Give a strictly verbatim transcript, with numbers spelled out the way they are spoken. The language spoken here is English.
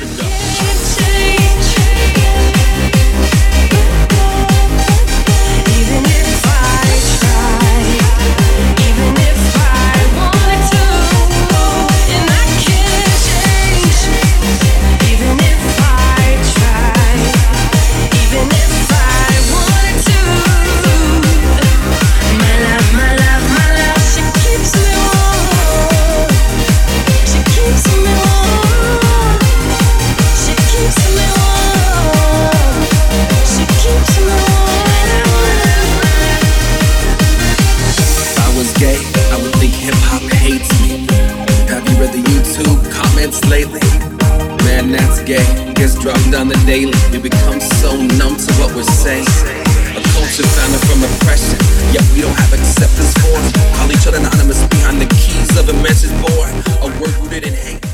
Lately, man, that's gay. Gets dropped on the daily. We become so numb to what we're saying. A culture founded from oppression, yet we don't have acceptance for it. Call each other anonymous behind the keys of a message board. A word rooted in hate.